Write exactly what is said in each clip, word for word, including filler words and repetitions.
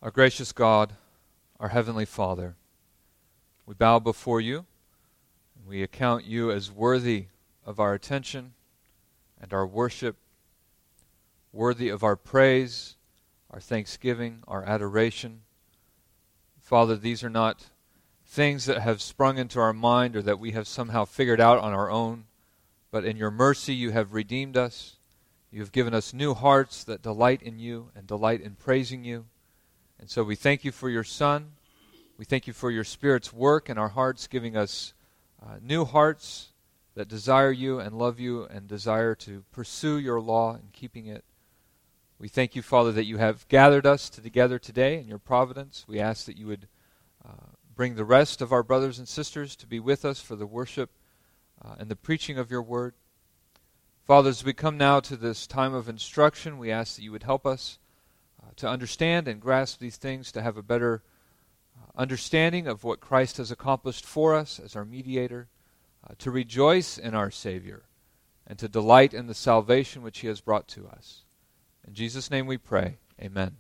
Our gracious God, our Heavenly Father, we bow before you. We account you as worthy of our attention and our worship, worthy of our praise, our thanksgiving, our adoration. Father, these are not things that have sprung into our mind or that we have somehow figured out on our own, but in your mercy you have redeemed us. You have given us new hearts that delight in you and delight in praising you. And so we thank you for your Son. We thank you for your Spirit's work in our hearts, giving us uh, new hearts that desire you and love you and desire to pursue your law and keeping it. We thank you, Father, that you have gathered us together today in your providence. We ask that you would uh, bring the rest of our brothers and sisters to be with us for the worship uh, and the preaching of your word. Father, as we come now to this time of instruction, we ask that you would help us uh, to understand and grasp these things, to have a better uh, understanding of what Christ has accomplished for us as our mediator, uh, to rejoice in our Savior, and to delight in the salvation which he has brought to us. In Jesus' name we pray. Amen.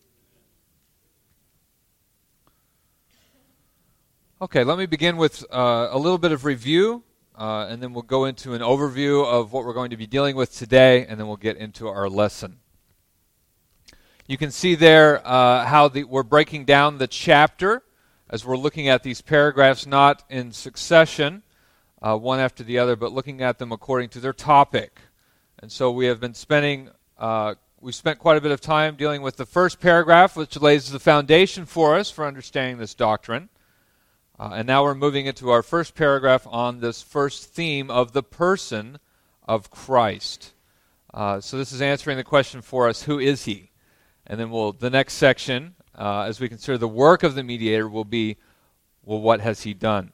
Okay, let me begin with uh, a little bit of review, uh, and then we'll go into an overview of what we're going to be dealing with today, and then we'll get into our lesson. You can see there uh, how the, we're breaking down the chapter as we're looking at these paragraphs, not in succession, uh, one after the other, but looking at them according to their topic. And so we have been spending, uh, we spent quite a bit of time dealing with the first paragraph, which lays the foundation for us for understanding this doctrine. Uh, and now we're moving into our first paragraph on this first theme of the person of Christ. Uh, so this is answering the question for us, who is he? And then we'll, the next section, uh, as we consider the work of the mediator, will be, well, what has he done?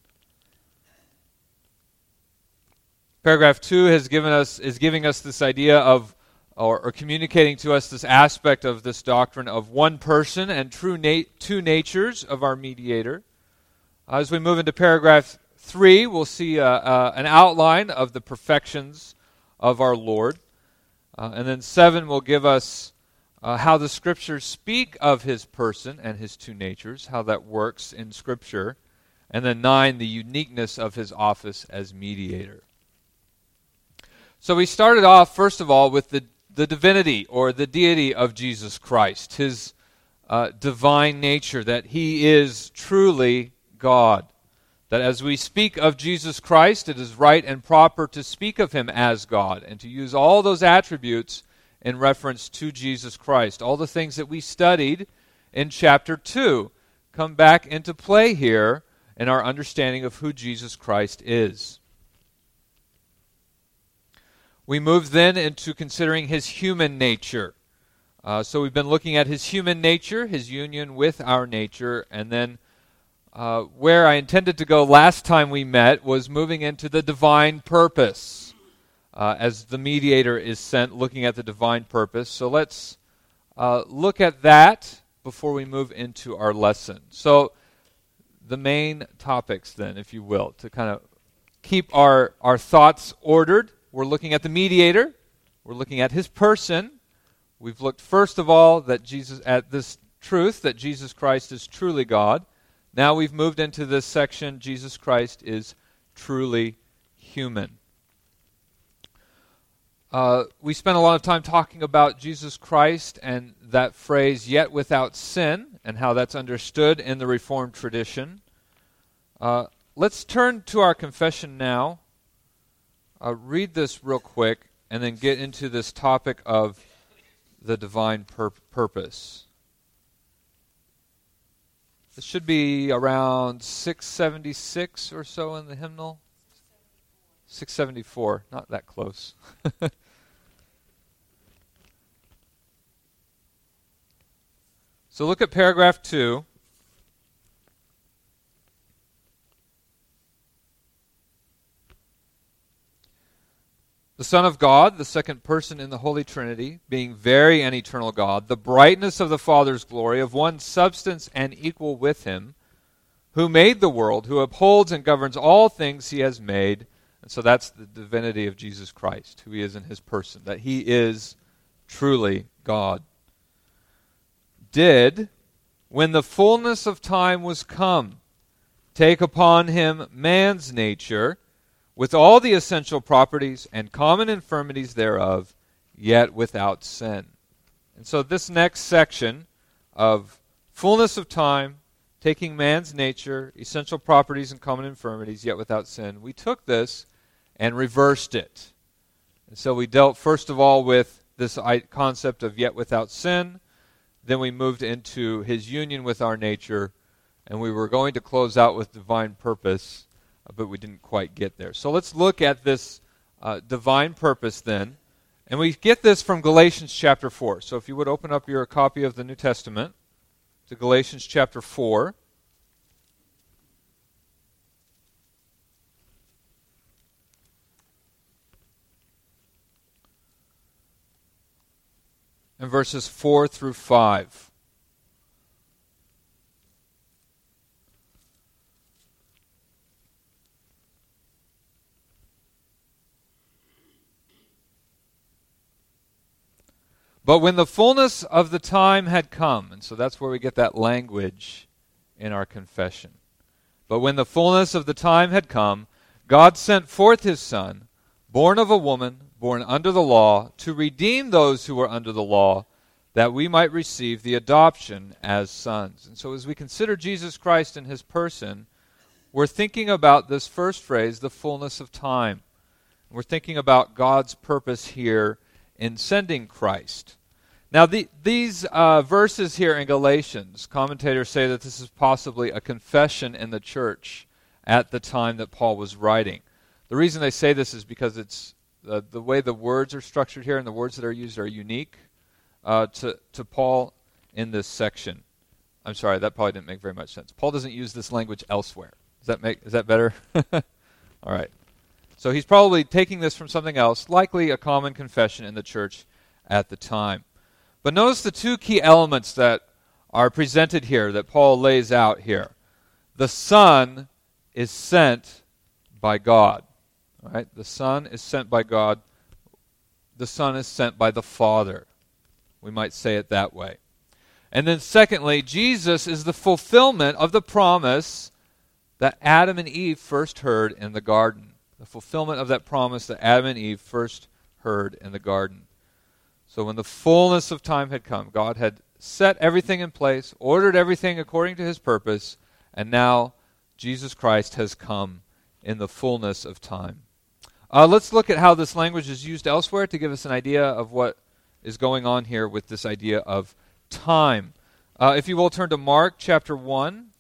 Paragraph two has given us is giving us this idea of, or, or communicating to us this aspect of this doctrine of one person and true na- two natures of our mediator. Uh, as we move into paragraph three, we'll see uh, uh, an outline of the perfections of our Lord. Uh, and then seven will give us uh, how the Scriptures speak of his person and his two natures, how that works in Scripture. And then nine, the uniqueness of his office as mediator. So we started off, first of all, with the, the divinity or the deity of Jesus Christ, his uh, divine nature, that he is truly God. That as we speak of Jesus Christ, it is right and proper to speak of him as God and to use all those attributes in reference to Jesus Christ. All the things that we studied in chapter two come back into play here in our understanding of who Jesus Christ is. We move then into considering his human nature. Uh, so we've been looking at his human nature, his union with our nature, and then Uh, where I intended to go last time we met was moving into the divine purpose, uh, as the mediator is sent, looking at the divine purpose. So let's uh, look at that before we move into our lesson. So the main topics then, if you will, to kind of keep our, our thoughts ordered. We're looking at the mediator. We're looking at his person. We've looked first of all that Jesus at this truth that Jesus Christ is truly God. Now we've moved into this section, Jesus Christ is truly human. Uh, we spent a lot of time talking about Jesus Christ and that phrase, yet without sin, and how that's understood in the Reformed tradition. Uh, let's turn to our confession now. Uh, read this real quick, and then get into this topic of the divine pur- purpose. It should be around six seventy-six or so in the hymnal. six seventy-four, not that close. So look at paragraph two. The Son of God, the second person in the Holy Trinity, being very and eternal God, the brightness of the Father's glory, of one substance and equal with him, who made the world, who upholds and governs all things he has made. And so that's the divinity of Jesus Christ, who he is in his person, that he is truly God. did, when the fullness of time was come, take upon him man's nature, with all the essential properties and common infirmities thereof, yet without sin. And so this next section of fullness of time, taking man's nature, essential properties and common infirmities, yet without sin, we took this and reversed it. And so we dealt first of all with this concept of yet without sin. Then we moved into his union with our nature, and we were going to close out with divine purpose, but we didn't quite get there. So let's look at this uh, divine purpose then. And we get this from Galatians chapter four. So if you would open up your copy of the New Testament to Galatians chapter four. And verses four through five. But when the fullness of the time had come, and so that's where we get that language in our confession. But when the fullness of the time had come, God sent forth his Son, born of a woman, born under the law, to redeem those who were under the law, that we might receive the adoption as sons. And so as we consider Jesus Christ and his person, we're thinking about this first phrase, the fullness of time. We're thinking about God's purpose here in sending Christ. Now, the, these uh, verses here in Galatians, commentators say that this is possibly a confession in the church at the time that Paul was writing. The reason they say this is because it's uh, the way the words are structured here and the words that are used are unique uh, to, to Paul in this section. I'm sorry, that probably didn't make very much sense. Paul doesn't use this language elsewhere. Does that make, is that better? All right. So he's probably taking this from something else, likely a common confession in the church at the time. But notice the two key elements that are presented here that Paul lays out here. The Son is sent by God. All right? The Son is sent by God. The Son is sent by the Father. We might say it that way. And then secondly, Jesus is the fulfillment of the promise that Adam and Eve first heard in the garden. The fulfillment of that promise that Adam and Eve first heard in the garden. So when the fullness of time had come, God had set everything in place, ordered everything according to his purpose, and now Jesus Christ has come in the fullness of time. Uh, let's look at how this language is used elsewhere to give us an idea of what is going on here with this idea of time. Uh, if you will turn to Mark chapter one.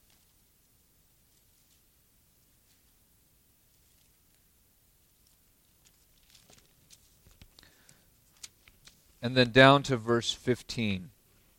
And then down to verse fifteen.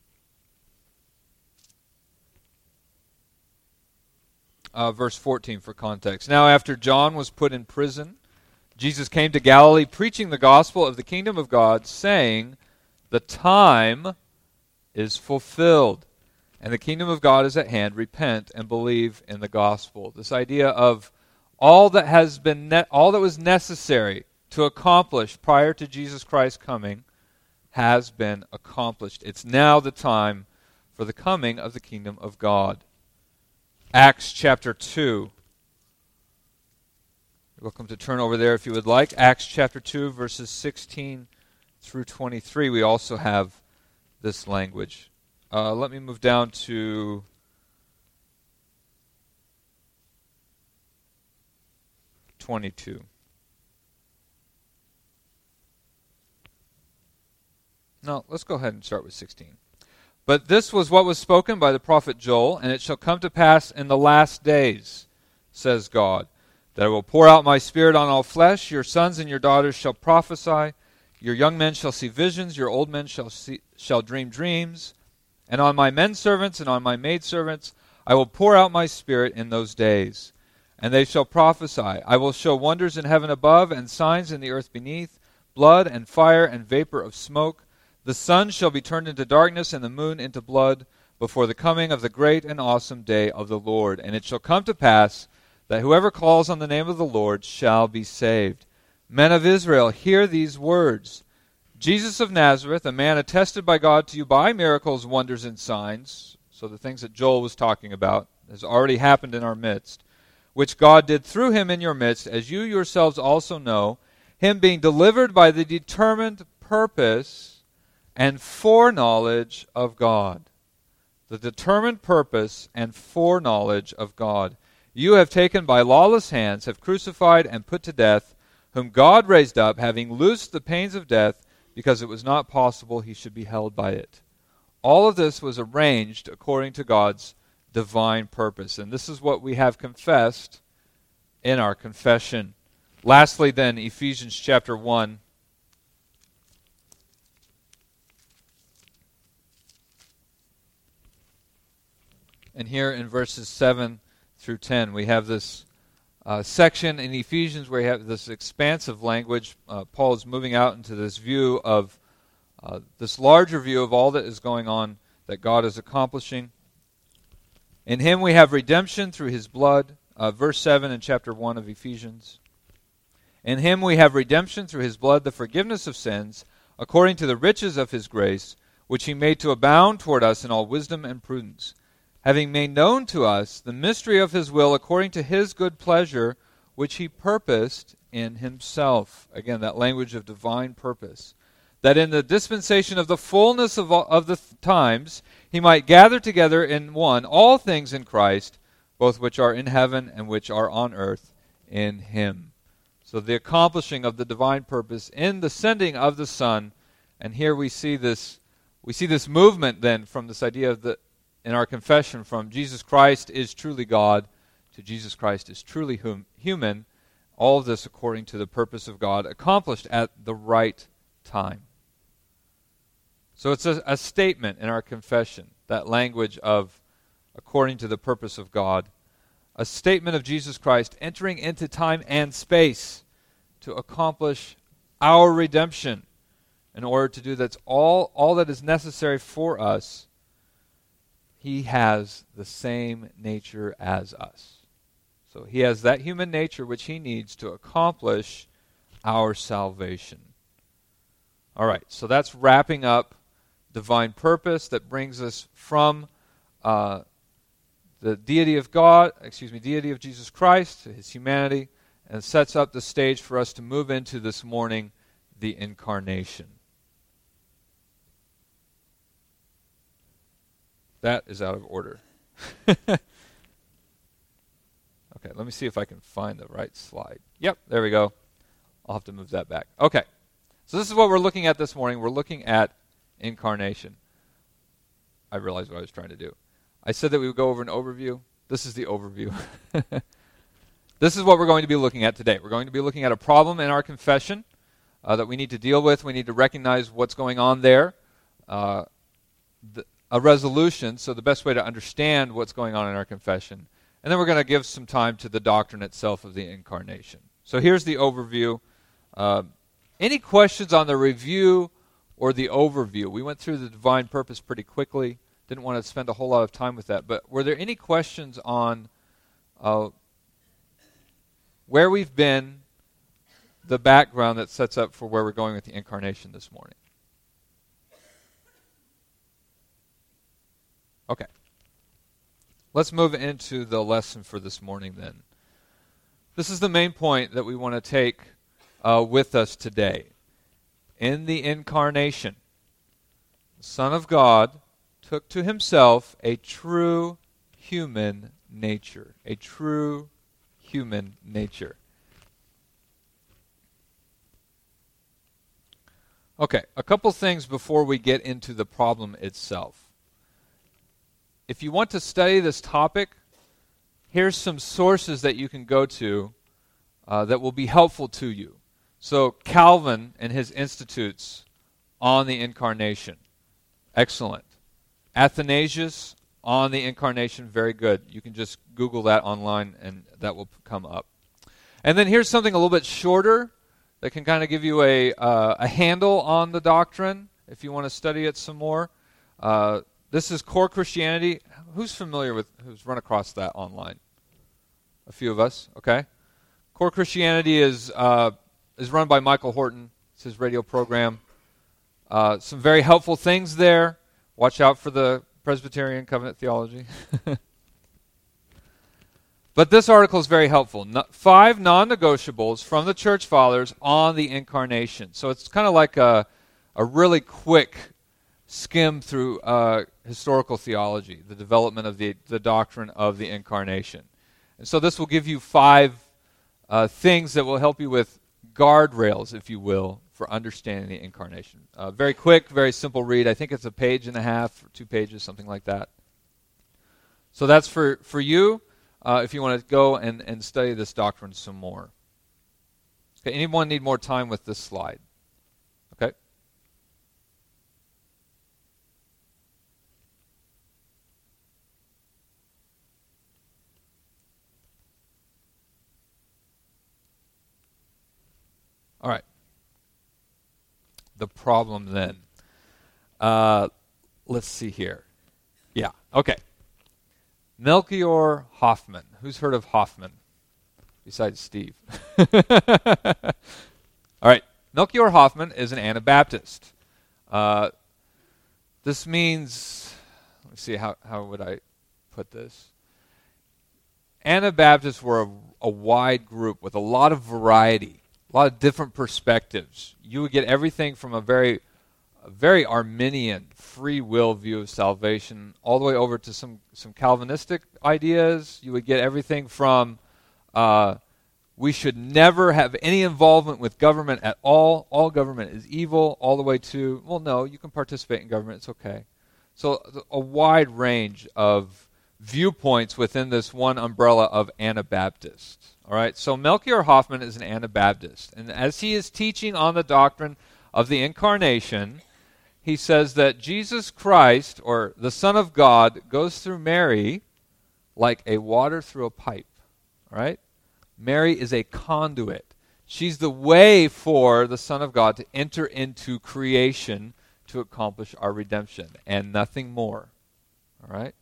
Uh, verse fourteen for context. Now after John was put in prison, Jesus came to Galilee preaching the gospel of the kingdom of God, saying, the time is fulfilled, and the kingdom of God is at hand. Repent and believe in the gospel. This idea of all that has been ne- all that was necessary to accomplish prior to Jesus Christ coming has been accomplished. It's now the time for the coming of the kingdom of God. Acts chapter two. You're welcome to turn over there if you would like. Acts chapter two, verses sixteen through twenty-three. We also have this language. Uh, let me move down to twenty-two. No, let's go ahead and start with sixteen. But this was what was spoken by the prophet Joel, and it shall come to pass in the last days, says God, that I will pour out my spirit on all flesh. Your sons and your daughters shall prophesy. Your young men shall see visions. Your old men shall see, shall dream dreams. And on my men servants and on my maidservants I will pour out my spirit in those days. And they shall prophesy. I will show wonders in heaven above and signs in the earth beneath, blood and fire and vapor of smoke. The sun shall be turned into darkness and the moon into blood before the coming of the great and awesome day of the Lord. And it shall come to pass that whoever calls on the name of the Lord shall be saved. Men of Israel, hear these words. Jesus of Nazareth, a man attested by God to you by miracles, wonders, and signs, so the things that Joel was talking about has already happened in our midst, which God did through him in your midst, as you yourselves also know, him being delivered by the determined purpose and foreknowledge of God. The determined purpose and foreknowledge of God. You have taken by lawless hands, have crucified and put to death, whom God raised up, having loosed the pains of death, because it was not possible he should be held by it. All of this was arranged according to God's divine purpose. And this is what we have confessed in our confession. Lastly, then, Ephesians chapter one. And here in verses seven through ten, we have this uh, section in Ephesians where you have this expansive language. Uh, Paul is moving out into this view of, uh, this larger view of all that is going on, that God is accomplishing. In him we have redemption through his blood. Uh, verse seven in chapter one of Ephesians. In him we have redemption through his blood, the forgiveness of sins, according to the riches of his grace, which he made to abound toward us in all wisdom and prudence, having made known to us the mystery of his will according to his good pleasure, which he purposed in himself. Again, that language of divine purpose. That in the dispensation of the fullness of, all, of the th- times he might gather together in one all things in Christ, both which are in heaven and which are on earth in him. So the accomplishing of the divine purpose in the sending of the Son, and here we see this we see this movement then from this idea of the in our confession from Jesus Christ is truly God to Jesus Christ is truly hum, human, all of this according to the purpose of God, accomplished at the right time. So it's a, a statement in our confession, that language of according to the purpose of God, a statement of Jesus Christ entering into time and space to accomplish our redemption. In order to do that's all, all that is necessary for us, he has the same nature as us. So he has that human nature which he needs to accomplish our salvation. All right, so that's wrapping up divine purpose that brings us from uh, the deity of God, excuse me, deity of Jesus Christ to his humanity, and sets up the stage for us to move into this morning the incarnation. That is out of order. Okay, let me see if I can find the right slide. Yep, there we go. I'll have to move that back. Okay, so this is what we're looking at this morning. We're looking at incarnation. I realized what I was trying to do. I said that we would go over an overview. This is the overview. This is what we're going to be looking at today. We're going to be looking at a problem in our confession uh, that we need to deal with. We need to recognize what's going on there. Uh, the, a resolution, so the best way to understand what's going on in our confession. And then we're going to give some time to the doctrine itself of the incarnation. So here's the overview. Uh, any questions on the review or the overview? We went through the divine purpose pretty quickly. Didn't want to spend a whole lot of time with that. But were there any questions on uh, where we've been, the background that sets up for where we're going with the incarnation this morning? Okay. Let's move into the lesson for this morning then. This is the main point that we want to take uh, with us today. In the incarnation, the Son of God took to himself a true human nature. A true human nature. Okay, a couple things before we get into the problem itself. If you want to study this topic, here's some sources that you can go to uh, that will be helpful to you. So Calvin and his Institutes on the Incarnation. Excellent. Athanasius on the Incarnation. Very good. You can just Google that online and that will come up. And then here's something a little bit shorter that can kind of give you a, uh, a handle on the doctrine if you want to study it some more. Uh, This is Core Christianity. Who's familiar with, who's run across that online? A few of us, okay. Core Christianity is uh, is run by Michael Horton. It's his radio program. Uh, some very helpful things there. Watch out for the Presbyterian covenant theology. But this article is very helpful. No, five non-negotiables from the church fathers on the incarnation. So it's kind of like a, a really quick skim through uh, historical theology, the development of the, the doctrine of the incarnation. And so this will give you five uh, things that will help you with guardrails, if you will, for understanding the incarnation. Uh, very quick, very simple read. I think it's a page and a half, or two pages, something like that. So that's for, for you, uh, if you want to go and, and study this doctrine some more. Okay, anyone need more time with this slide? Okay. All right. The problem then. Uh, let's see here. Yeah, okay. Melchior Hoffman. Who's heard of Hoffman besides Steve? All right. Melchior Hoffman is an Anabaptist. Uh, this means, let me see, how, how would I put this? Anabaptists were a, a wide group with a lot of variety. A lot of different perspectives. You would get everything from a very, a very Arminian free will view of salvation, all the way over to some, some Calvinistic ideas. You would get everything from uh, we should never have any involvement with government at all. All government is evil, all the way to, well, no, you can participate in government. It's okay. So a wide range of viewpoints within this one umbrella of Anabaptists. All right, so Melchior Hoffman is an Anabaptist, and as he is teaching on the doctrine of the incarnation, he says that Jesus Christ, or the Son of God, goes through Mary like a water through a pipe. All right? Mary is a conduit. She's the way for the Son of God to enter into creation to accomplish our redemption, and nothing more. All right?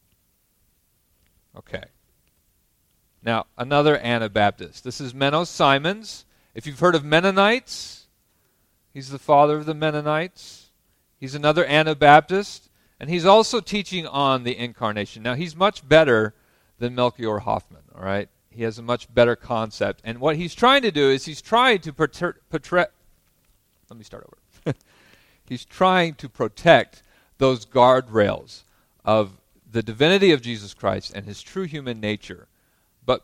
Okay. Now, another Anabaptist. This is Menno Simons. If you've heard of Mennonites, he's the father of the Mennonites. He's another Anabaptist, and he's also teaching on the incarnation. Now, he's much better than Melchior Hoffman, all right? He has a much better concept. And what he's trying to do is he's trying to protect... Let me start over. He's trying to protect those guardrails of the divinity of Jesus Christ and his true human nature. But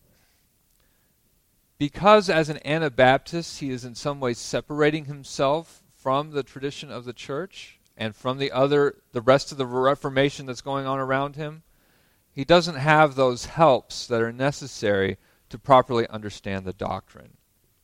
because as an Anabaptist, he is in some ways separating himself from the tradition of the church and from the other, the rest of the Reformation that's going on around him, he doesn't have those helps that are necessary to properly understand the doctrine.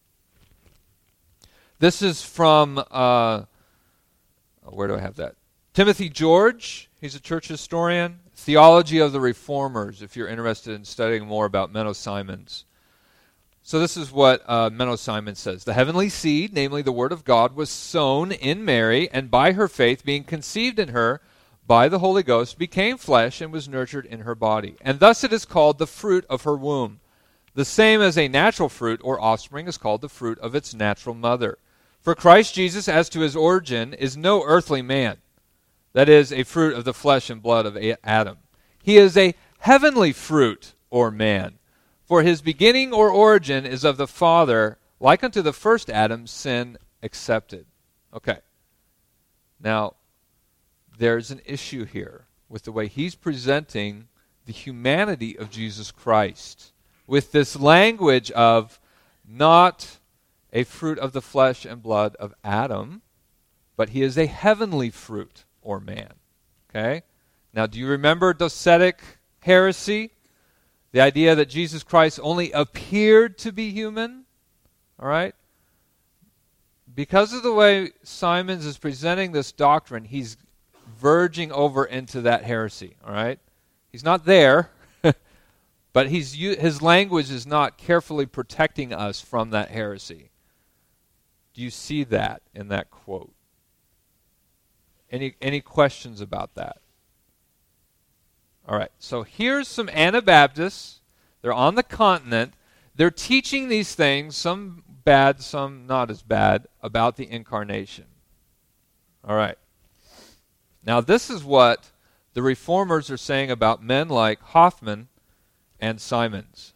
This is from, uh, where do I have that? Timothy George. He's a church historian. Theology of the Reformers, if you're interested in studying more about Menno Simons. So this is what uh, Menno Simons says. The heavenly seed, namely the Word of God, was sown in Mary, and by her faith, being conceived in her by the Holy Ghost, became flesh and was nurtured in her body. And thus it is called the fruit of her womb. The same as a natural fruit or offspring is called the fruit of its natural mother. For Christ Jesus, as to his origin, is no earthly man. That is, a fruit of the flesh and blood of Adam. He is a heavenly fruit, or man. For his beginning or origin is of the Father, like unto the first Adam, sin accepted. Okay. Now, there's an issue here with the way he's presenting the humanity of Jesus Christ, with this language of not a fruit of the flesh and blood of Adam, but he is a heavenly fruit, or man. Okay? Now, do you remember Docetic heresy? The idea that Jesus Christ only appeared to be human? All right? Because of the way Simons is presenting this doctrine, he's verging over into that heresy. All right? He's not there, but he's his language is not carefully protecting us from that heresy. Do you see that in that quote? Any any questions about that? All right, so here's some Anabaptists. They're on the continent. They're teaching these things, some bad, some not as bad, about the incarnation. All right. Now, this is what the reformers are saying about men like Hoffman and Simons.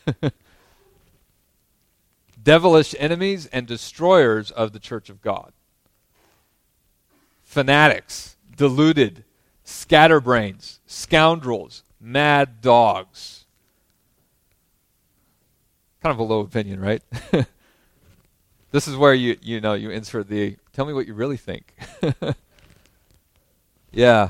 Devilish enemies and destroyers of the church of God. Fanatics, deluded, scatterbrains, scoundrels, mad dogs. Kind of a low opinion, right? This is where you you know you insert the tell me what you really think. Yeah.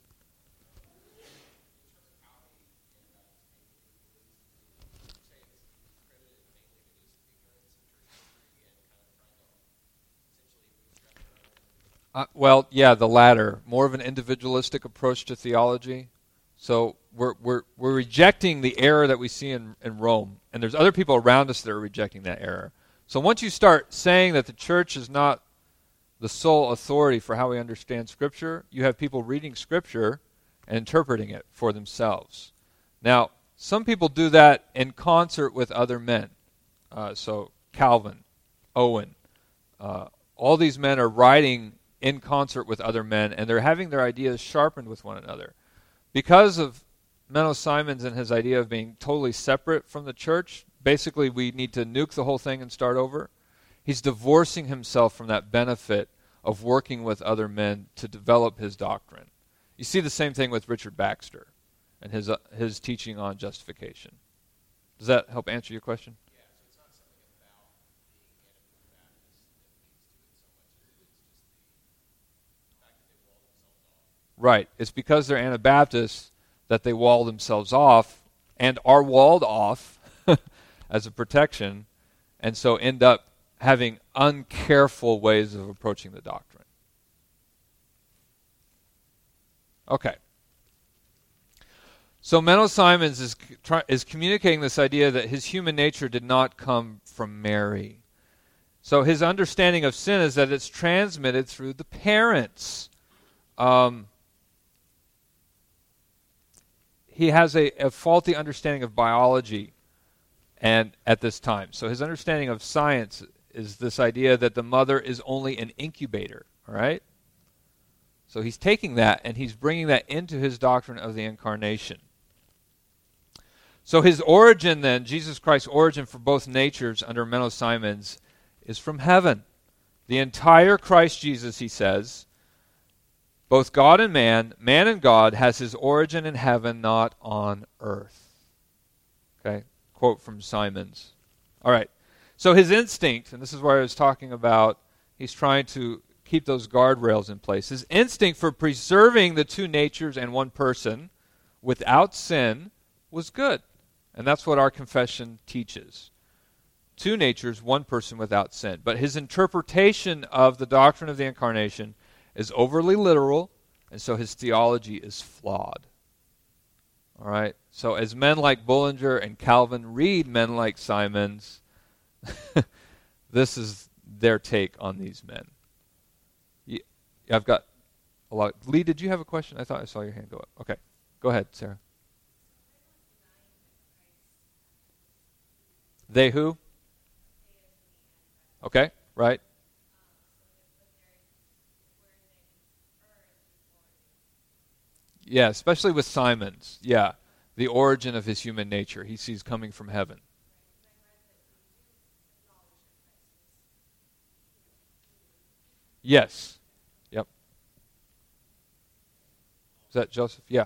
Uh, well, yeah, the latter, more of an individualistic approach to theology. So we're we're we're rejecting the error that we see in, in Rome, and there's other people around us that are rejecting that error. So once you start saying that the church is not the sole authority for how we understand Scripture, you have people reading Scripture and interpreting it for themselves. Now, some people do that in concert with other men. Uh, so Calvin, Owen, uh, all these men are writing in concert with other men, and they're having their ideas sharpened with one another. Because of Menno Simons and his idea of being totally separate from the church, basically we need to nuke the whole thing and start over. He's divorcing himself from that benefit of working with other men to develop his doctrine. You see the same thing with Richard Baxter and his uh, his teaching on justification. Does that help answer your question? Yeah, so it's not something about being Anabaptist that leads to it so much as it is just the fact that they wall themselves off. Right. It's because they're Anabaptists that they wall themselves off and are walled off as a protection, and so end up having uncareful ways of approaching the doctrine. Okay. So Menno Simons is is communicating this idea that his human nature did not come from Mary. So his understanding of sin is that it's transmitted through the parents. Um, he has a, a faulty understanding of biology and at this time. So his understanding of science is this idea that the mother is only an incubator, all right? So he's taking that and he's bringing that into his doctrine of the incarnation. So his origin then, Jesus Christ's origin for both natures under Menno Simons, is from heaven. The entire Christ Jesus, he says, both God and man, man and God, has his origin in heaven, not on earth. Okay, quote from Simons. All right, so his instinct, and this is where I was talking about, he's trying to keep those guardrails in place. His instinct for preserving the two natures and one person without sin was good. And that's what our confession teaches. Two natures, one person without sin. But his interpretation of the doctrine of the incarnation is overly literal, and so his theology is flawed. All right? So as men like Bullinger and Calvin read men like Simons, this is their take on these men. Yeah, I've got a lot. Lee, did you have a question? I thought I saw your hand go up. Okay. Go ahead, Sarah. They who? Okay, right. Yeah, especially with Simons. Yeah, the origin of his human nature he sees coming from heaven. Yes. Yep. Is that Joseph? Yeah.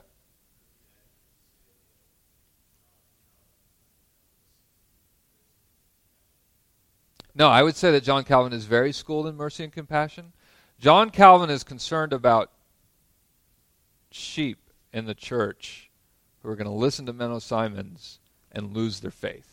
No, I would say that John Calvin is very schooled in mercy and compassion. John Calvin is concerned about sheep in the church who are going to listen to Menno Simons and lose their faith.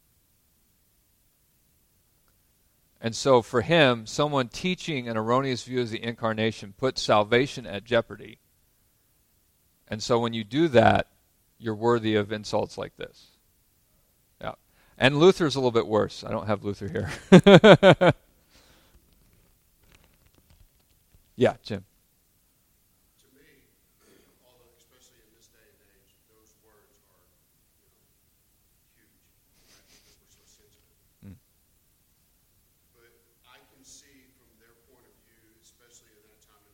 And so for him, someone teaching an erroneous view of the incarnation puts salvation at jeopardy. And so when you do that, you're worthy of insults like this. Yeah. And Luther's a little bit worse. I don't have Luther here. Yeah, Jim. To me, although especially in this day and age, those words are, you know, huge, right? Because we're so sensitive. Mm. But I can see from their point of view, especially in that time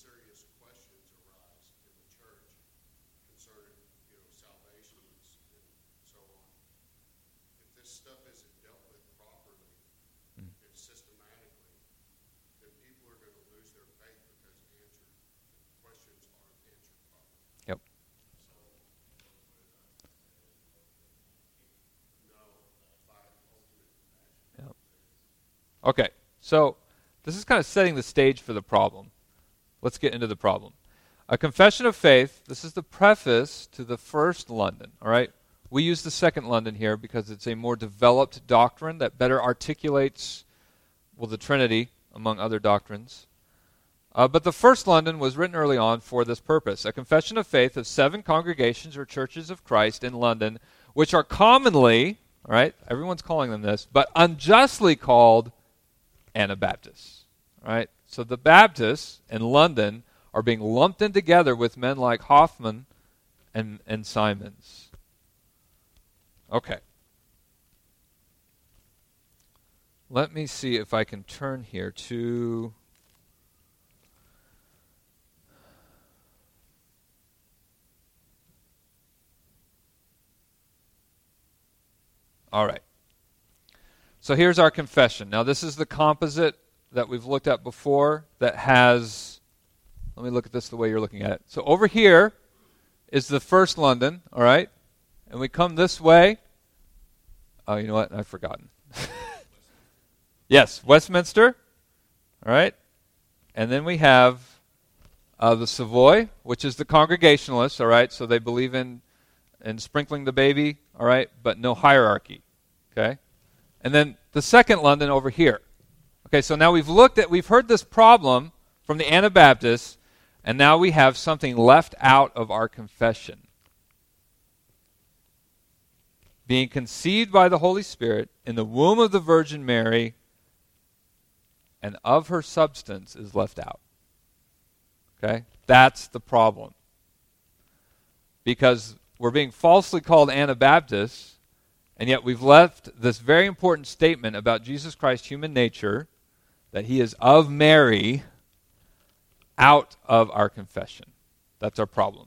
serious questions arise in the church concerning, you know, salvations and so on. If this stuff isn't dealt with properly Mm. and systematically, then people are going to lose their faith because answered questions aren't answered properly. Yep. No, by ultimate compassion. Yep. Okay, so this is kind of setting the stage for the problem. Let's get into the problem. A confession of faith, this is the preface to the first London, all right? We use the second London here because it's a more developed doctrine that better articulates, well, the Trinity, among other doctrines. Uh, but the first London was written early on for this purpose. A confession of faith of seven congregations or churches of Christ in London, which are commonly, all right, everyone's calling them this, but unjustly called Anabaptists, all right? So the Baptists in London are being lumped in together with men like Hoffman and, and Simons. Okay. Let me see if I can turn here to... All right. So here's our confession. Now this is the composite that we've looked at before that has, let me look at this the way you're looking at it. So over here is the first London, all right? And we come this way. Oh, you know what? I've forgotten. Yes, Westminster, all right? And then we have uh, the Savoy, which is the Congregationalists, all right? So they believe in, in sprinkling the baby, all right, but no hierarchy, okay? And then the second London over here. Okay, so now we've looked at, we've heard this problem from the Anabaptists, and now we have something left out of our confession. Being conceived by the Holy Spirit in the womb of the Virgin Mary, and of her substance is left out. Okay? That's the problem. Because we're being falsely called Anabaptists, and yet we've left this very important statement about Jesus Christ's human nature, that he is of Mary, out of our confession. That's our problem.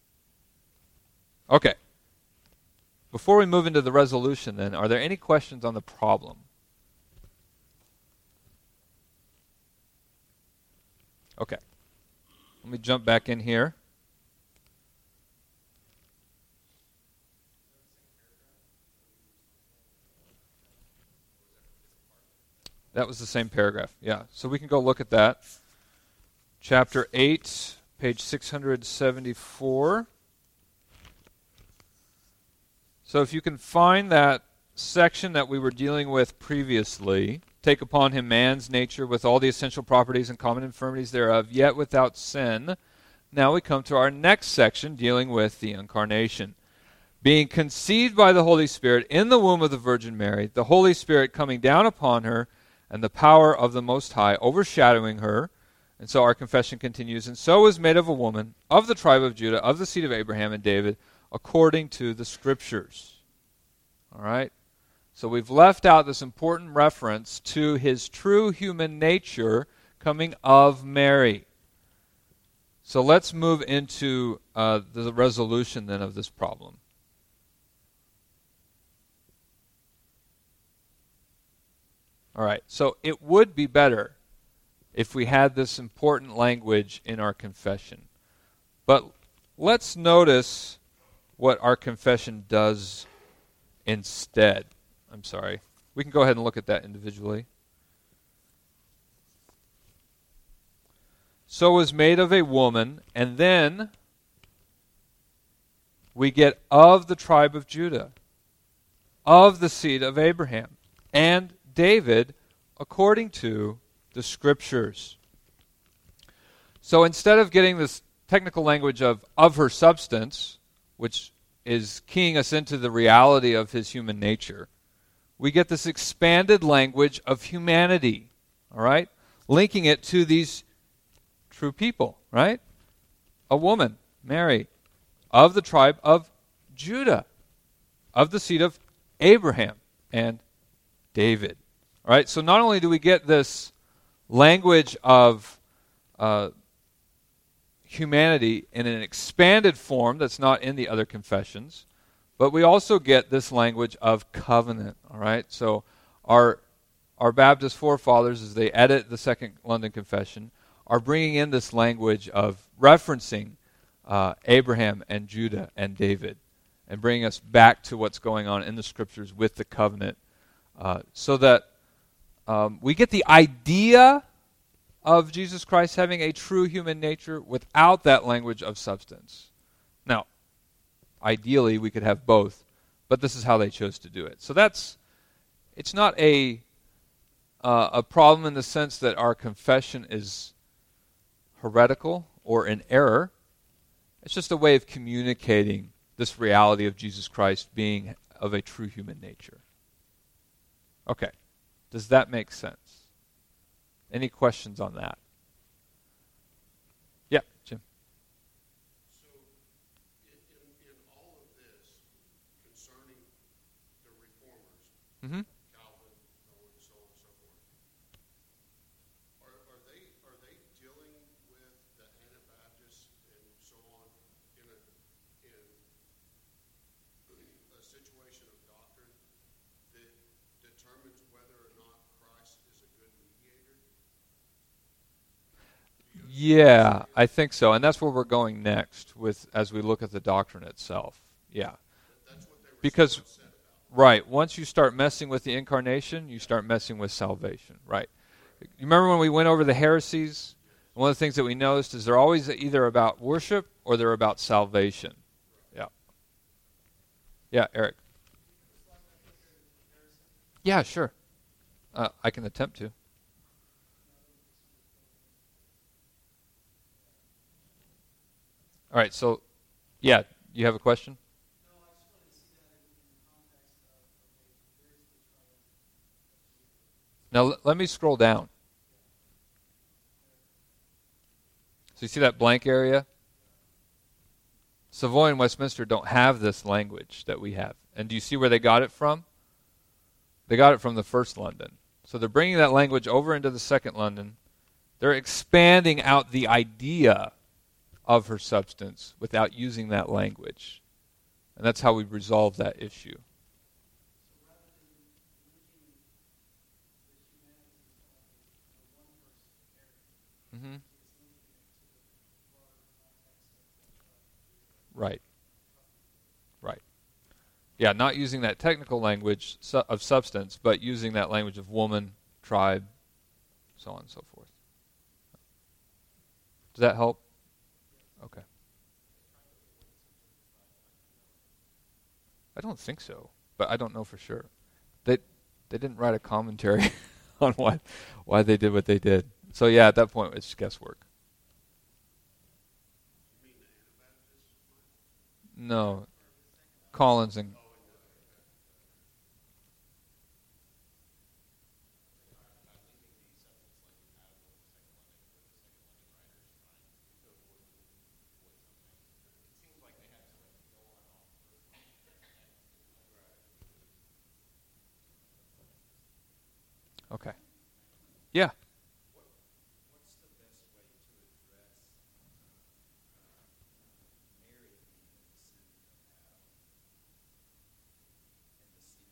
Okay. Before we move into the resolution then, are there any questions on the problem? Okay. Let me jump back in here. That was the same paragraph, yeah. So we can go look at that. Chapter eight, page six hundred seventy-four. So if you can find that section that we were dealing with previously, take upon him man's nature with all the essential properties and common infirmities thereof, yet without sin. Now we come to our next section dealing with the incarnation. Being conceived by the Holy Spirit in the womb of the Virgin Mary, the Holy Spirit coming down upon her, and the power of the Most High overshadowing her. And so our confession continues. And so was made of a woman, of the tribe of Judah, of the seed of Abraham and David, according to the Scriptures. All right? So we've left out this important reference to his true human nature coming of Mary. So let's move into uh, the resolution then of this problem. All right, so it would be better if we had this important language in our confession. But let's notice what our confession does instead. I'm sorry. We can go ahead and look at that individually. So was made of a woman, and then we get of the tribe of Judah, of the seed of Abraham, and David, according to the Scriptures. So instead of getting this technical language of of her substance, which is keying us into the reality of his human nature, we get this expanded language of humanity, all right? Linking it to these true people, right? A woman, Mary, of the tribe of Judah, of the seed of Abraham and David. All right, so not only do we get this language of uh, humanity in an expanded form that's not in the other confessions, but we also get this language of covenant, all right? So our our Baptist forefathers, as they edit the Second London Confession, are bringing in this language of referencing uh, Abraham and Judah and David and bringing us back to what's going on in the Scriptures with the covenant uh, so that um, we get the idea of Jesus Christ having a true human nature without that language of substance. Now, ideally, we could have both, but this is how they chose to do it. So that's, it's not a uh, a problem in the sense that our confession is heretical or in error. It's just a way of communicating this reality of Jesus Christ being of a true human nature. Okay, does that make sense? Any questions on that? Yeah, Jim. So, in, in, in all of this, concerning the reformers, Mm-hmm. Calvin, Owen, so on and so forth, are, are they are they dealing with the Anabaptists and so on in a in a situation of doctrine that determines whether or not Christ is a good mediator? Yeah, I think so, and that's where we're going next with as we look at the doctrine itself. Yeah, That's what they were because so upset about. right, once you start messing with the incarnation, you start messing with salvation. Right. You remember when we went over the heresies? One of the things that we noticed is they're always either about worship or they're about salvation. Yeah. Yeah, Eric. Yeah, sure. Uh, I can attempt to. All right, so, yeah, you have a question? Now, l- let me scroll down. So you see that blank area? Savoy and Westminster don't have this language that we have. And do you see where they got it from? They got it from the first London. So they're bringing that language over into the second London. They're expanding out the idea of her substance without using that language. And that's how we resolve that issue. Mm-hmm. Right. Right. Yeah, not using that technical language su- of substance, but using that language of woman, tribe, so on and so forth. Does that help? Okay. I don't think so, but I don't know for sure. They they didn't write a commentary on why why they did what they did. So yeah, at that point it's guesswork. You mean the Anabaptists? No, Collins and okay, yeah. What's the best way to address Mary being the descendant of Adam and the sin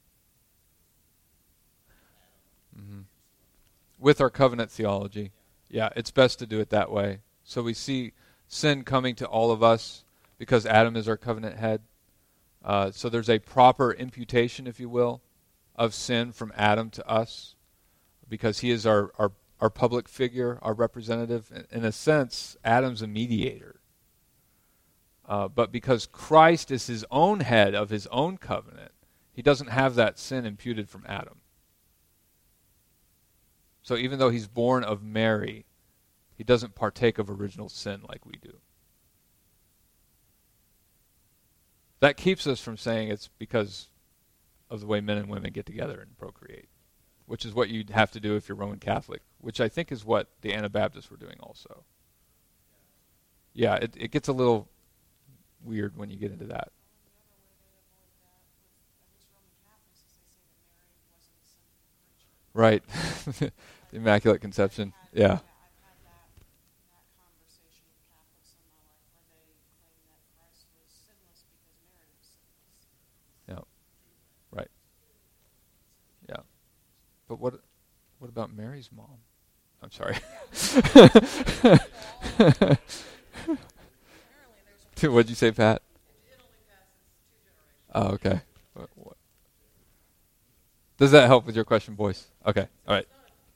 of Adam? hmm With our covenant theology, yeah, it's best to do it that way. So we see sin coming to all of us because Adam is our covenant head. Uh, so there's a proper imputation, if you will, of sin from Adam to us because he is our, our, our public figure, our representative. In, in a sense, Adam's a mediator. Uh, but because Christ is his own head of his own covenant, he doesn't have that sin imputed from Adam. So even though he's born of Mary, he doesn't partake of original sin like we do. That keeps us from saying it's because of the way men and women get together and procreate, which is what you'd have to do if you're Roman Catholic, which I think is what the Anabaptists were doing also. Yeah, it, it gets a little weird when you get into that. Right. The Immaculate Conception. Yeah. but what what about Mary's mom? I'm sorry. What'd you say, Pat? Oh, okay. What, what? Does that help with your question, boys? Okay, all right.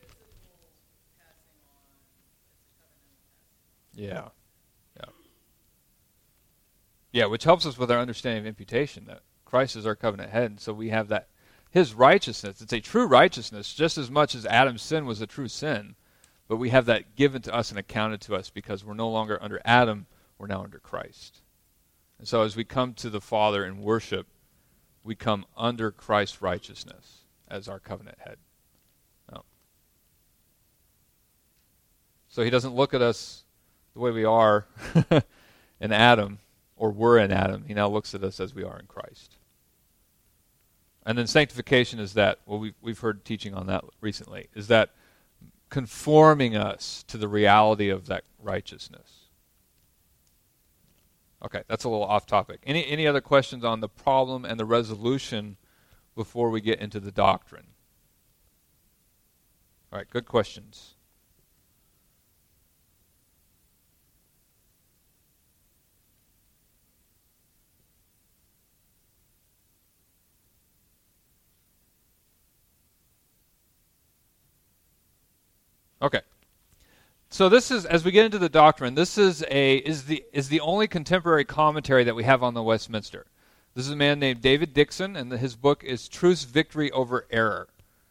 Yeah. Yeah. Yeah, which helps us with our understanding of imputation, that Christ is our covenant head, and so we have that, his righteousness. It's a true righteousness, just as much as Adam's sin was a true sin, but we have that given to us and accounted to us because we're no longer under Adam, we're now under Christ. And so as we come to the Father in worship, we come under Christ's righteousness as our covenant head. No. So he doesn't look at us the way we are in Adam, or were in Adam. He now looks at us as we are in Christ. And then sanctification is that, well, we've, we've heard teaching on that recently, is that conforming us to the reality of that righteousness. Okay, that's a little off topic. Any any other questions on the problem and the resolution before we get into the doctrine? All right, good questions. Okay. So this is, as we get into the doctrine, this is a is the is the only contemporary commentary that we have on the Westminster. This is a man named David Dixon, and the, his book is Truth's Victory Over Error.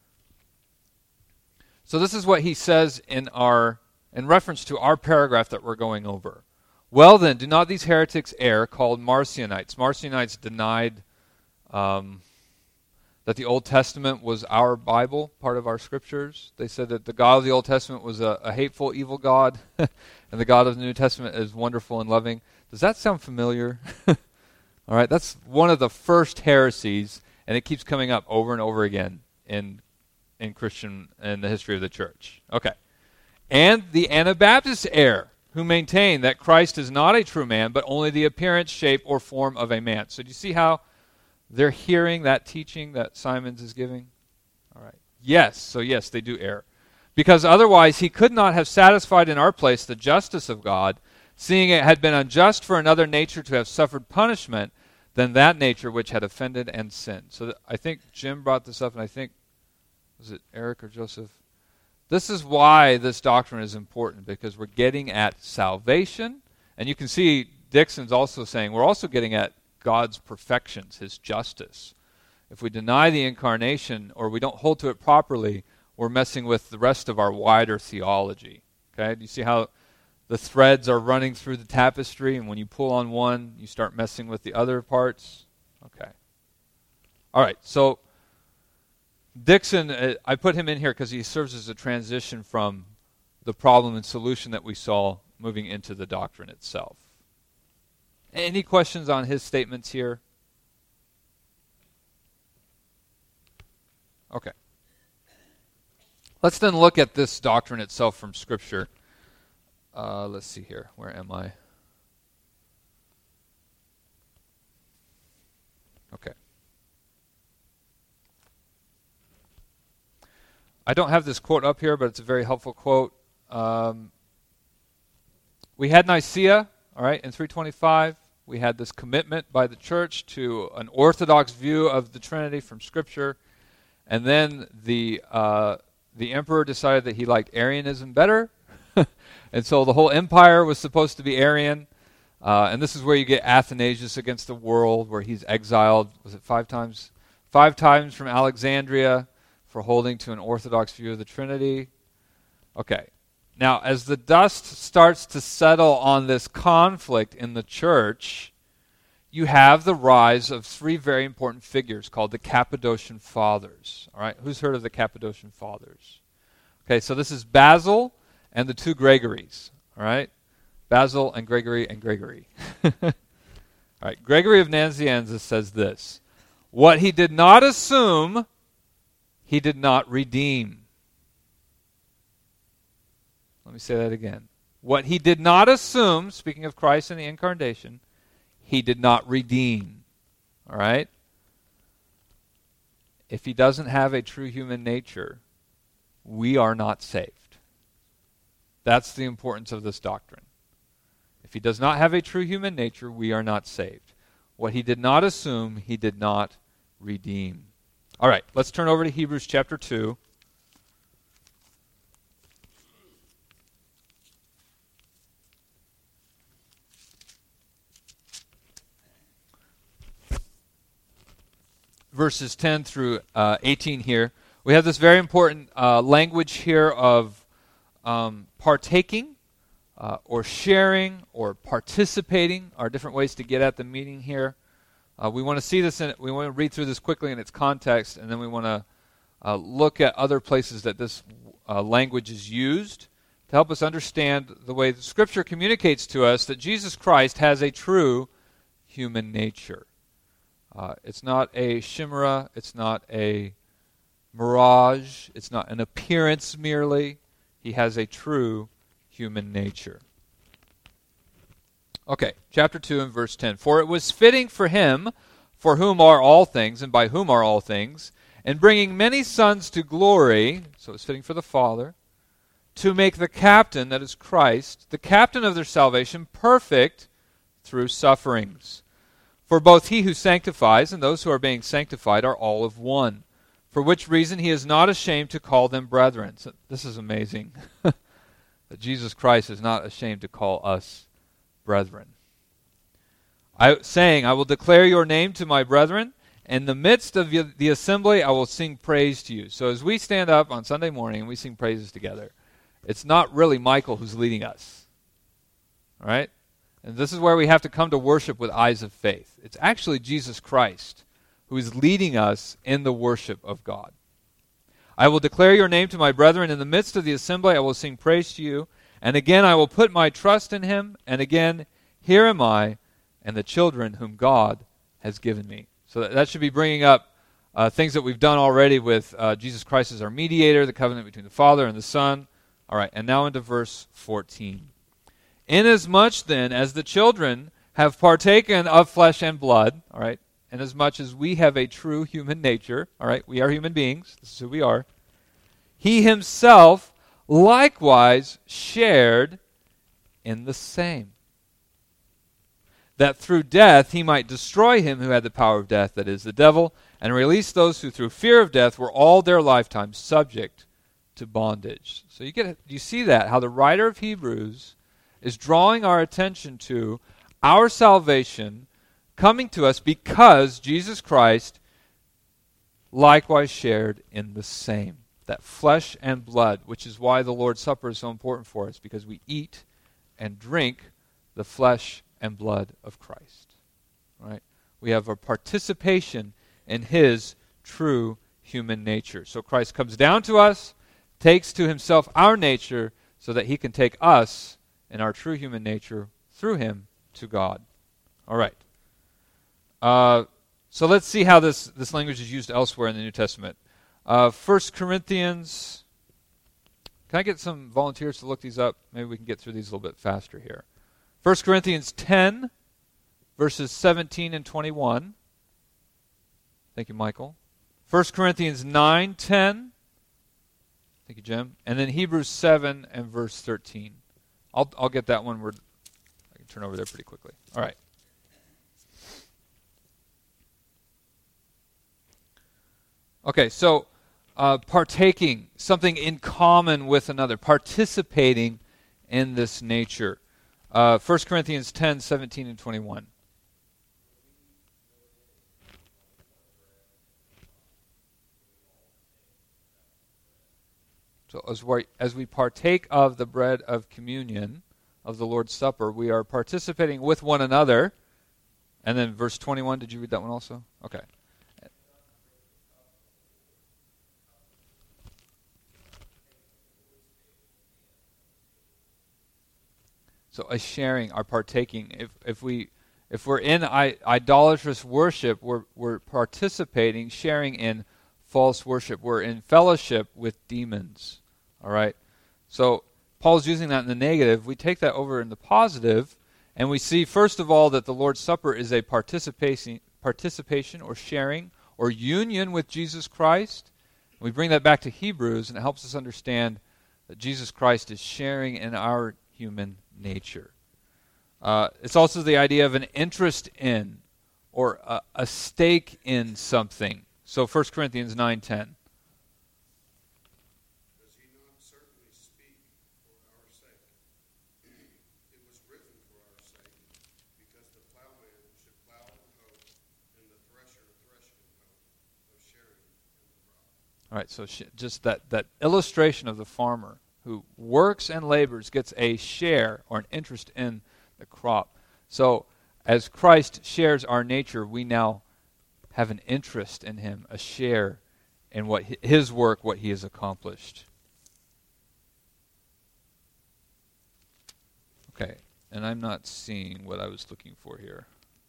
So this is what he says in our in reference to our paragraph that we're going over. Well then, do not these heretics err, called Marcionites? Marcionites denied um, that the Old Testament was our Bible, part of our scriptures. They said that the God of the Old Testament was a, a hateful, evil God, and the God of the New Testament is wonderful and loving. Does that sound familiar? All right, that's one of the first heresies, and it keeps coming up over and over again in in Christian in the history of the church. Okay, and the Anabaptists err, who maintain that Christ is not a true man, but only the appearance, shape, or form of a man. So do you see how they're hearing that teaching that Simons is giving? All right. Yes, so yes, they do err. Because otherwise he could not have satisfied in our place the justice of God, seeing it had been unjust for another nature to have suffered punishment than that nature which had offended and sinned. So th- I think Jim brought this up, and I think, was it Eric or Joseph? This is why this doctrine is important, because we're getting at salvation, and you can see Dixon's also saying we're also getting at God's perfections, his justice. If we deny the incarnation or we don't hold to it properly, we're messing with the rest of our wider theology. Okay? Do you see how the threads are running through the tapestry, and when you pull on one, you start messing with the other parts? Okay. All right, so Dixon, uh, I put him in here because he serves as a transition from the problem and solution that we saw moving into the doctrine itself. Any questions on his statements here? Okay. Let's then look at this doctrine itself from Scripture. Uh, let's see here. Where am I? Okay. I don't have this quote up here, but it's a very helpful quote. Um, we had Nicaea, all right, in three twenty-five. We had this commitment by the church to an orthodox view of the Trinity from Scripture. And then the uh, the emperor decided that he liked Arianism better. And so the whole empire was supposed to be Arian. Uh, and this is where you get Athanasius against the world, where he's exiled, was it five times? Five times from Alexandria for holding to an orthodox view of the Trinity. Okay. Now, as the dust starts to settle on this conflict in the church, you have the rise of three very important figures called the Cappadocian Fathers. All right, who's heard of the Cappadocian Fathers? Okay, so this is Basil and the two Gregories. All right, Basil and Gregory and Gregory. All right, Gregory of Nazianzus says this: what he did not assume, he did not redeem. Let me say that again. What he did not assume, speaking of Christ and the incarnation, he did not redeem. All right? If he doesn't have a true human nature, we are not saved. That's the importance of this doctrine. If he does not have a true human nature, we are not saved. What he did not assume, he did not redeem. All right, let's turn over to Hebrews chapter two. Verses ten through uh, eighteen here. We have this very important uh, language here of um, partaking uh, or sharing or participating are different ways to get at the meaning here. Uh, we want to see this, in, we want to read through this quickly in its context, and then we want to uh, look at other places that this uh, language is used to help us understand the way the Scripture communicates to us that Jesus Christ has a true human nature. Uh, it's not a chimera, it's not a mirage, it's not an appearance merely. He has a true human nature. Okay, chapter two and verse ten. For it was fitting for him, for whom are all things, and by whom are all things, and bringing many sons to glory, so it's fitting for the Father, to make the captain, that is Christ, the captain of their salvation, perfect through sufferings. For both he who sanctifies and those who are being sanctified are all of one, for which reason he is not ashamed to call them brethren. So this is amazing, that Jesus Christ is not ashamed to call us brethren. I, saying, I will declare your name to my brethren. In the midst of the assembly, I will sing praise to you. So as we stand up on Sunday morning and we sing praises together, it's not really Michael who's leading us. All right? And this is where we have to come to worship with eyes of faith. It's actually Jesus Christ who is leading us in the worship of God. I will declare your name to my brethren. In the midst of the assembly, I will sing praise to you. And again, I will put my trust in him. And again, here am I and the children whom God has given me. So that, that should be bringing up uh, things that we've done already with uh, Jesus Christ as our mediator, the covenant between the Father and the Son. All right, and now into verse fourteen. Inasmuch then as the children have partaken of flesh and blood, all right, inasmuch as we have a true human nature, all right, we are human beings, this is who we are, he himself likewise shared in the same, that through death he might destroy him who had the power of death, that is, the devil, and release those who through fear of death were all their lifetime subject to bondage. So you get, you see that, how the writer of Hebrews is drawing our attention to our salvation coming to us because Jesus Christ likewise shared in the same. That flesh and blood, which is why the Lord's Supper is so important for us, because we eat and drink the flesh and blood of Christ. Right? We have a participation in his true human nature. So Christ comes down to us, takes to himself our nature, so that he can take us in our true human nature through him to God. All right. Uh, so let's see how this, this language is used elsewhere in the New Testament. Uh, First Corinthians, can I get some volunteers to look these up? Maybe we can get through these a little bit faster here. First Corinthians ten, verses seventeen and twenty-one. Thank you, Michael. First Corinthians nine, ten. Thank you, Jim. And then Hebrews seven and verse thirteen. I'll I'll get that one. We're, I can turn over there pretty quickly. All right. Okay, so uh, partaking, something in common with another, participating in this nature. Uh, First Corinthians ten, seventeen, and twenty-one. So as we, as we partake of the bread of communion, of the Lord's Supper, we are participating with one another. And then verse twenty-one, did you read that one also? Okay. So a sharing, our partaking. If if we if we're in I, idolatrous worship, we're we're participating, sharing in false worship. We're in fellowship with demons. All right. So Paul's using that in the negative. We take that over in the positive, and we see first of all that the Lord's Supper is a participation, participation or sharing or union with Jesus Christ. We bring that back to Hebrews, and it helps us understand that Jesus Christ is sharing in our human nature. Uh, it's also the idea of an interest in or a, a stake in something. So First Corinthians nine ten. Does he not certainly speak for our sake? It was written for our sake, because the plowman should plow in hope, and the thresher thresh in hope of sharing in the crop. All right, so sh- just that, that illustration of the farmer who works and labors gets a share or an interest in the crop. So as Christ shares our nature, we now have an interest in him, a share in what hi- his work, what he has accomplished. Okay, and I'm not seeing what I was looking for here.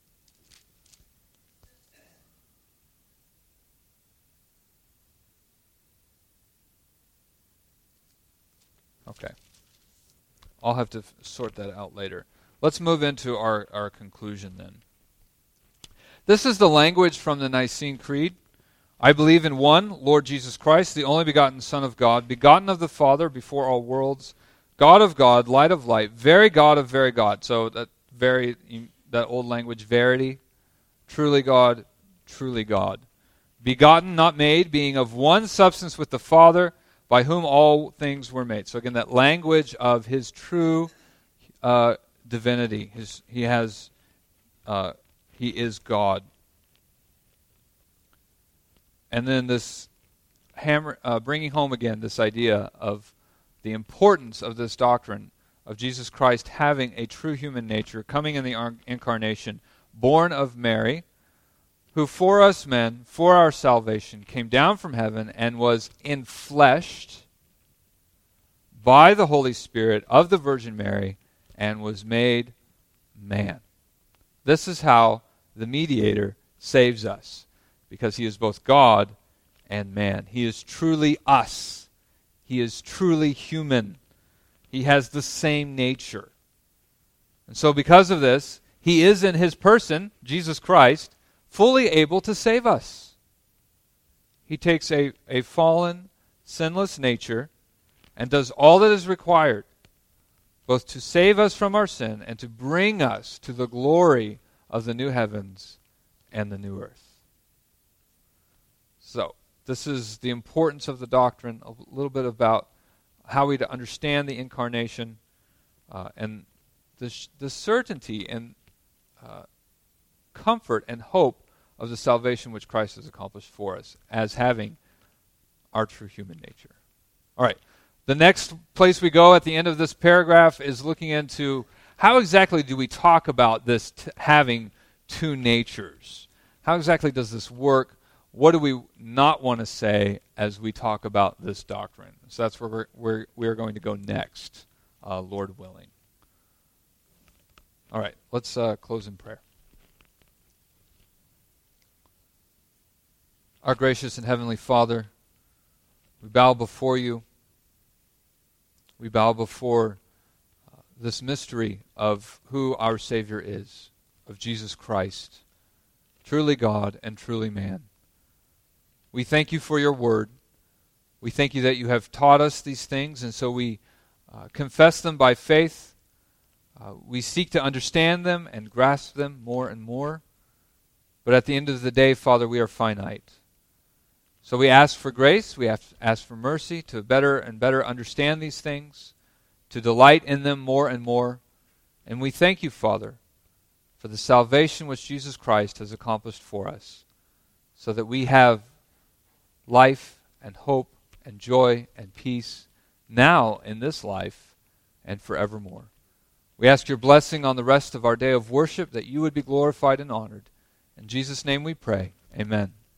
Okay. I'll have to f- sort that out later. Let's move into our, our conclusion then. This is the language from the Nicene Creed. I believe in one, Lord Jesus Christ, the only begotten Son of God, begotten of the Father before all worlds, God of God, light of light, very God of very God. So that very that old language, verity, truly God, truly God. Begotten, not made, being of one substance with the Father, by whom all things were made. So again, that language of his true uh, divinity. His, he has, uh, he is God. And then this hammer, uh, bringing home again this idea of the importance of this doctrine of Jesus Christ having a true human nature, coming in the ar- incarnation, born of Mary, who for us men, for our salvation, came down from heaven and was enfleshed by the Holy Spirit of the Virgin Mary and was made man. This is how the mediator saves us, because he is both God and man. He is truly us. He is truly human. He has the same nature. And so because of this, he is in his person, Jesus Christ, fully able to save us. He takes a, a fallen, sinless nature and does all that is required, both to save us from our sin and to bring us to the glory of the new heavens and the new earth. So, this is the importance of the doctrine, a little bit about how we to understand the incarnation, uh, and the, sh- the certainty and uh, comfort and hope of the salvation which Christ has accomplished for us as having our true human nature. All right. The next place we go at the end of this paragraph is looking into how exactly do we talk about this t- having two natures? How exactly does this work? What do we not want to say as we talk about this doctrine? So that's where we're, we're, we're going to go next, uh, Lord willing. All right. Let's uh, close in prayer. Our gracious and heavenly Father, we bow before you. We bow before uh, this mystery of who our Savior is, of Jesus Christ, truly God and truly man. We thank you for your word. We thank you that you have taught us these things, and so we uh, confess them by faith. Uh, we seek to understand them and grasp them more and more. But at the end of the day, Father, we are finite. So we ask for grace, we have to ask for mercy to better and better understand these things, to delight in them more and more. And we thank you, Father, for the salvation which Jesus Christ has accomplished for us, so that we have life and hope and joy and peace now in this life and forevermore. We ask your blessing on the rest of our day of worship, that you would be glorified and honored. In Jesus' name we pray. Amen.